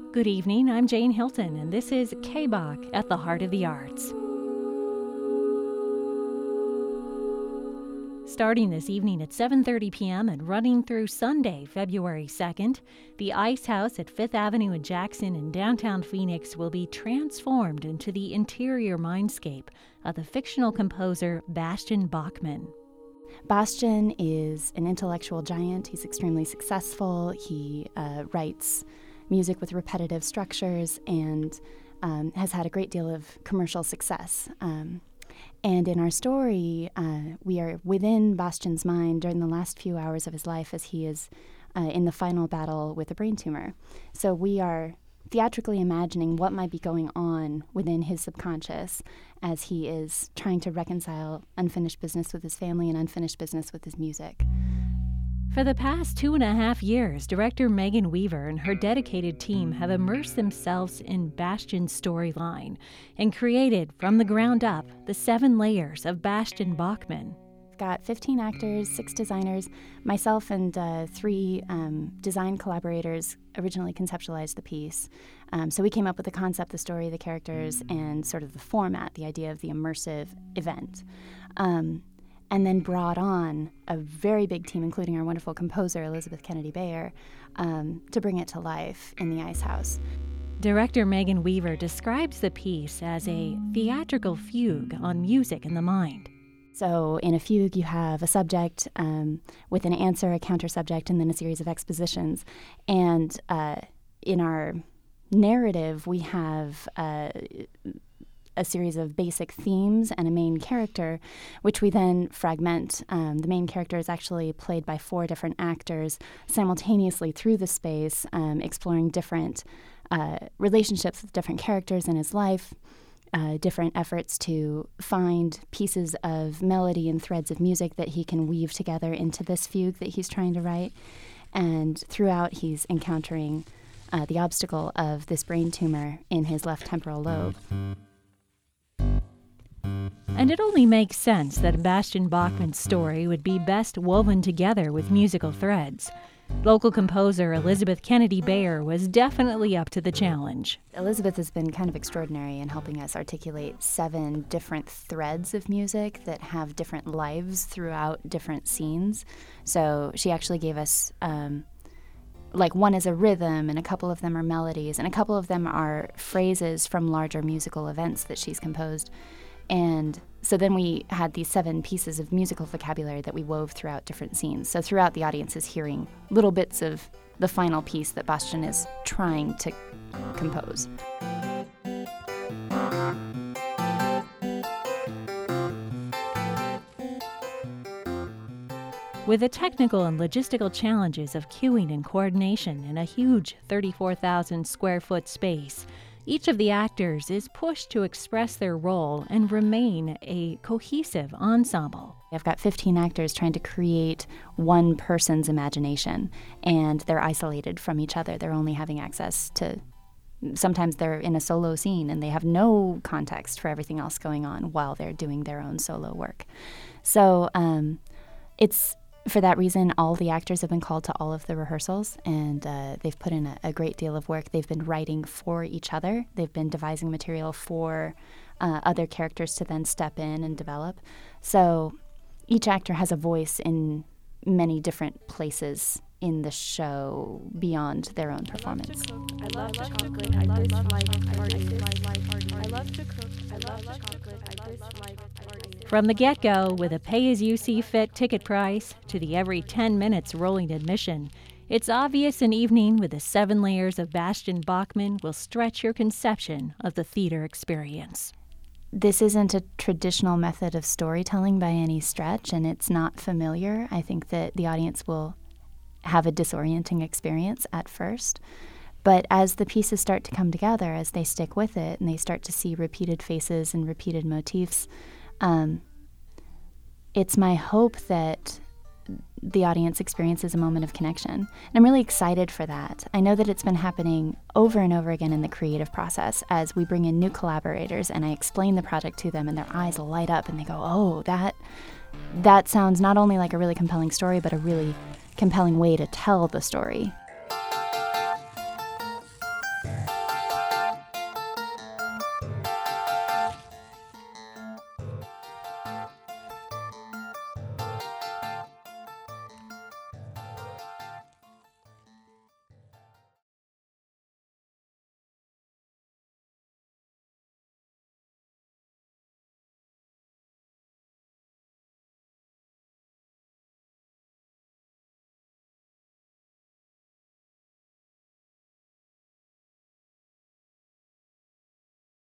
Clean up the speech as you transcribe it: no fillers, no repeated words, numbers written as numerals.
Good evening, I'm Jane Hilton, and this is KBAQ at the Heart of the Arts. Starting this evening at 7:30 p.m. and running through Sunday, February 2nd, the Ice House at 5th Avenue in Jackson in downtown Phoenix will be transformed into the interior mindscape of the fictional composer Bastian Bachmann. Bastian is an intellectual giant. He's extremely successful. He writes music with repetitive structures and has had a great deal of commercial success. And in our story, we are within Bastian's mind during the last few hours of his life as he is in the final battle with a brain tumor. So we are theatrically imagining what might be going on within his subconscious as he is trying to reconcile unfinished business with his family and unfinished business with his music. For the past 2.5 years, director Megan Weaver and her dedicated team have immersed themselves in Bastian's storyline and created, from the ground up, the 7 layers of Bastian Bachmann. We've got 15 actors, 6 designers. Myself and 3 design collaborators originally conceptualized the piece. So we came up with the concept, the story, the characters, and sort of the format, the idea of the immersive event. And then brought on a very big team, including our wonderful composer, Elizabeth Kennedy Bayer, to bring it to life in the Ice House. Director Megan Weaver describes the piece as a theatrical fugue on music in the mind. So in a fugue, you have a subject with an answer, a counter-subject, and then a series of expositions. And in our narrative, we have a series of basic themes and a main character, which we then fragment. The main character is actually played by 4 different actors simultaneously through the space, exploring different relationships with different characters in his life, different efforts to find pieces of melody and threads of music that he can weave together into this fugue that he's trying to write. And throughout, he's encountering the obstacle of this brain tumor in his left temporal lobe. And it only makes sense that Bastian Bachmann's story would be best woven together with musical threads. Local composer Elizabeth Kennedy Bayer was definitely up to the challenge. Elizabeth has been kind of extraordinary in helping us articulate 7 different threads of music that have different lives throughout different scenes. So she actually gave us, one is a rhythm, and a couple of them are melodies, and a couple of them are phrases from larger musical events that she's composed. And so then we had these 7 pieces of musical vocabulary that we wove throughout different scenes. So throughout, the audience is hearing little bits of the final piece that Bastian is trying to compose. With the technical and logistical challenges of cueing and coordination in a huge 34,000 square foot space, each of the actors is pushed to express their role and remain a cohesive ensemble. I've got 15 actors trying to create one person's imagination, and they're isolated from each other. They're only having access to, sometimes they're in a solo scene and they have no context for everything else going on while they're doing their own solo work. So it's, for that reason, all the actors have been called to all of the rehearsals, and they've put in a great deal of work. They've been writing for each other. They've been devising material for other characters to then step in and develop. So each actor has a voice in many different places in the show beyond their own performance. I love chocolate. I dislike parties. I love to cook. I love chocolate. I dislike parties. From the get-go, with a pay-as-you-see-fit ticket price to the every 10 minutes rolling admission, it's obvious an evening with the 7 layers of Bastian Bachmann will stretch your conception of the theater experience. This isn't a traditional method of storytelling by any stretch, and it's not familiar. I think that the audience will have a disorienting experience at first. But as the pieces start to come together, as they stick with it, and they start to see repeated faces and repeated motifs, it's my hope that the audience experiences a moment of connection. And I'm really excited for that. I know that it's been happening over and over again in the creative process as we bring in new collaborators and I explain the project to them and their eyes light up and they go, oh, that sounds not only like a really compelling story, but a really compelling way to tell the story.